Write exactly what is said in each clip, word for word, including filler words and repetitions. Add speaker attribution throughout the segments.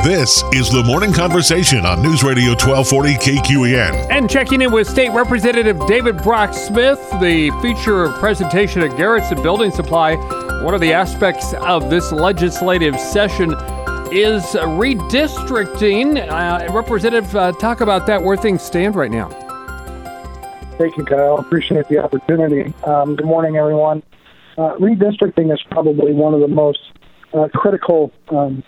Speaker 1: This is the Morning Conversation on News Radio twelve forty K Q E N.
Speaker 2: And checking in with State Representative David Brock Smith, the feature presentation at Garrettson Building Supply. One of the aspects of this legislative session is redistricting. Uh, Representative, uh, talk about that, where things stand right now.
Speaker 3: Thank you, Kyle. Appreciate the opportunity. Um, good morning, everyone. Uh, redistricting is probably one of the most uh, critical um,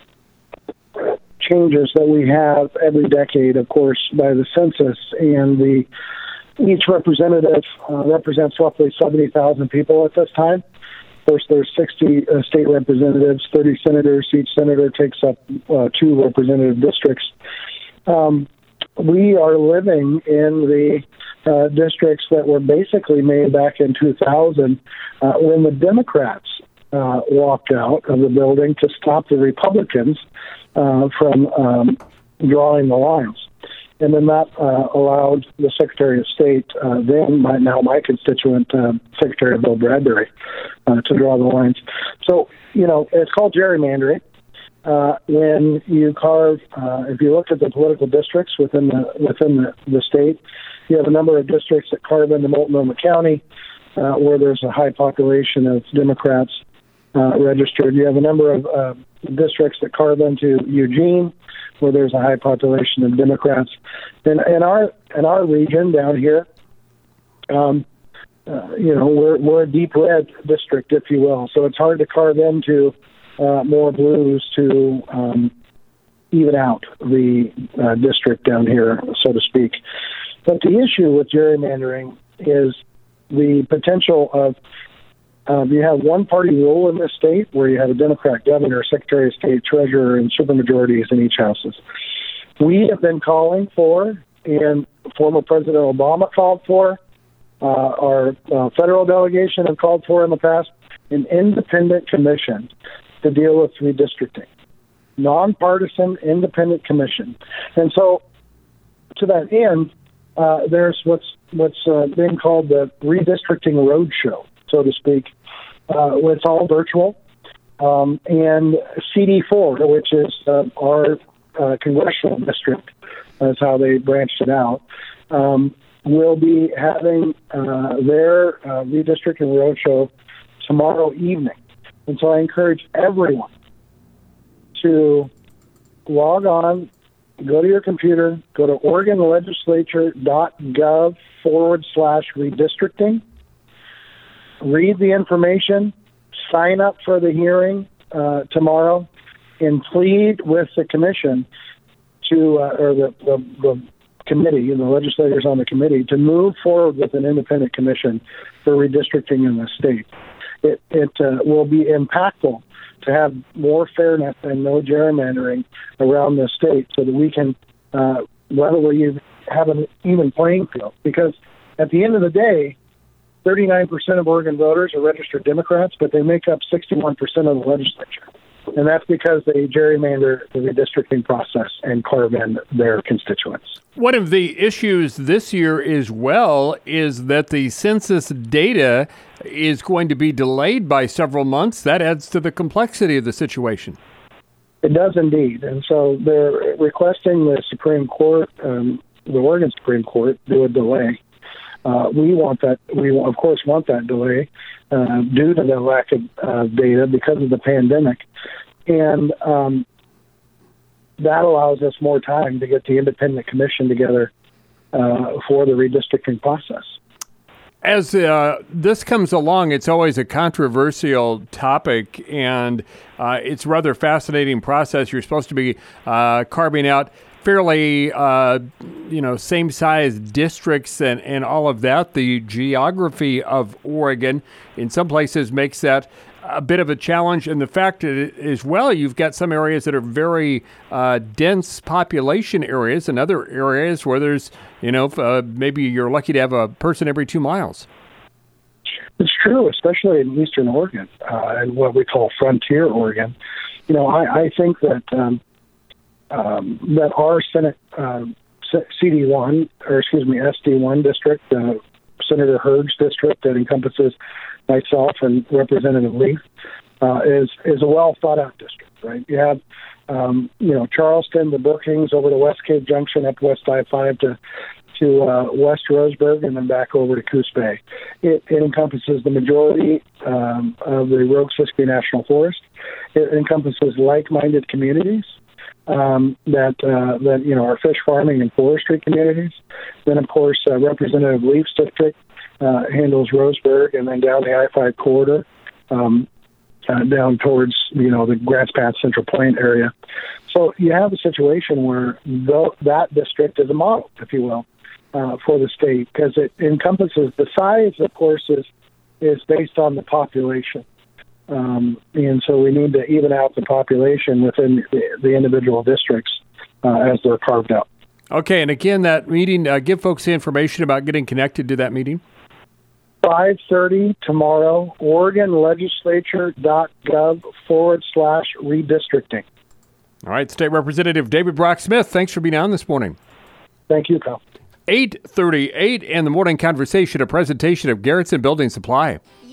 Speaker 3: changes that we have every decade, of course, by the census, and the each representative uh, represents roughly seventy thousand people at this time. Of course, there's sixty uh, state representatives, thirty senators. Each senator takes up uh, two representative districts. Um, we are living in the uh, districts that were basically made back in two thousand uh, when the Democrats uh, walked out of the building to stop the Republicans Uh, from um, drawing the lines. And then that uh, allowed the Secretary of State, uh, then my, now my constituent, uh, Secretary Bill Bradbury, uh, to draw the lines. So, you know, it's called gerrymandering. Uh, when you carve, uh, if you look at the political districts within the within the, the state, you have a number of districts that carve into Multnomah County, uh, where there's a high population of Democrats uh, registered. You have a number of uh, districts that carve into Eugene, where there's a high population of Democrats. In, in our in our region down here, um, uh, you know, we're we're a deep red district, if you will. So it's hard to carve into uh, more blues to um, even out the uh, district down here, so to speak. But the issue with gerrymandering is the potential of Um, you have one-party rule in this state where you have a Democrat governor, Secretary of State, treasurer, and supermajorities in each houses. We have been calling for, and former President Obama called for, uh, our uh, federal delegation have called for in the past, an independent commission to deal with redistricting. Nonpartisan, independent commission. And so, to that end, uh, there's what's, what's uh, being called the redistricting roadshow, so to speak. Uh, it's all virtual. Um, and C D four, which is uh, our uh, congressional district, that's how they branched it out, um, will be having uh, their uh, redistricting roadshow tomorrow evening. And so I encourage everyone to log on, go to your computer, go to oregonlegislature.gov forward slash redistricting. Read the information, sign up for the hearing uh, tomorrow, and plead with the commission to, uh, or the, the, the committee, and the legislators on the committee, to move forward with an independent commission for redistricting in the state. It, it uh, will be impactful to have more fairness and no gerrymandering around the state so that we can uh, level have an even playing field. Because at the end of the day, thirty-nine percent of Oregon voters are registered Democrats, but they make up sixty-one percent of the legislature. And that's because they gerrymander the redistricting process and carve in their constituents.
Speaker 2: One of the issues this year as well is that the census data is going to be delayed by several months. That adds to the complexity of the situation.
Speaker 3: It does indeed. And so they're requesting the Supreme Court, um, the Oregon Supreme Court, do a delay. Uh, we want that. We of course want that delay uh, due to the lack of uh, data because of the pandemic, and um, that allows us more time to get the independent commission together uh, for the redistricting process.
Speaker 2: As uh, this comes along, it's always a controversial topic, and uh, it's a rather fascinating process. You're supposed to be uh, carving out fairly, uh, you know, same-size districts and, and all of that. The geography of Oregon in some places makes that a bit of a challenge. And the fact that as well, you've got some areas that are very uh, dense population areas and other areas where there's, you know, uh, maybe you're lucky to have a person every two miles.
Speaker 3: It's true, especially in eastern Oregon uh, and what we call frontier Oregon. You know, I, I think that um, um, that our Senate uh, C D one, or excuse me, S D one district, uh, Senator Hurd's district that encompasses myself and Representative Leaf, uh, is is a well thought out district. Right, you have um, you know, Charleston, the Brookings, over to West Cape Junction, up West I five to to uh, West Roseburg, and then back over to Coos Bay. It, it encompasses the majority um, of the Rogue Siskiyou National Forest. It encompasses like-minded communities um, that, uh, that, you know, are fish farming and forestry communities. Then, of course, uh, Representative Leaf's district uh, handles Roseburg, and then down the I five corridor, um, uh, down towards, you know, the Grants Pass Central Plain area. So you have a situation where the, that district is a model, if you will, Uh, for the state, because it encompasses the size, of course, is is based on the population, um, and so we need to even out the population within the, the individual districts uh, as they're carved out.
Speaker 2: Okay, and again, that meeting, uh, give folks the information about getting connected to that meeting.
Speaker 3: five thirty tomorrow, Oregon Legislature dot gov forward slash redistricting.
Speaker 2: All right, State Representative David Brock Smith, thanks for being on this morning.
Speaker 3: Thank you, Kyle.
Speaker 2: eight thirty-eight and the Morning Conversation, a presentation of Garrettson Building Supply.